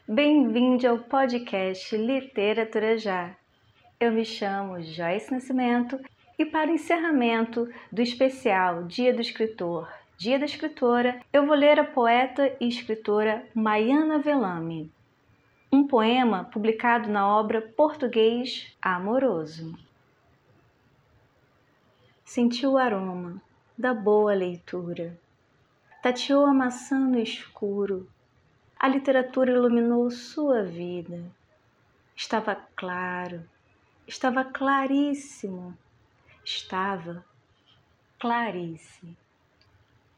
Bem-vindo ao podcast Literatura Já. Eu me chamo Joyce Nascimento e para o encerramento do especial Dia do Escritor, Dia da Escritora, eu vou ler a poeta e escritora Maiana Velame, um poema publicado na obra Português Amoroso. Sentiu o aroma da boa leitura, tateou a maçã no escuro. A literatura iluminou sua vida. Estava claro, estava claríssimo, estava clarice.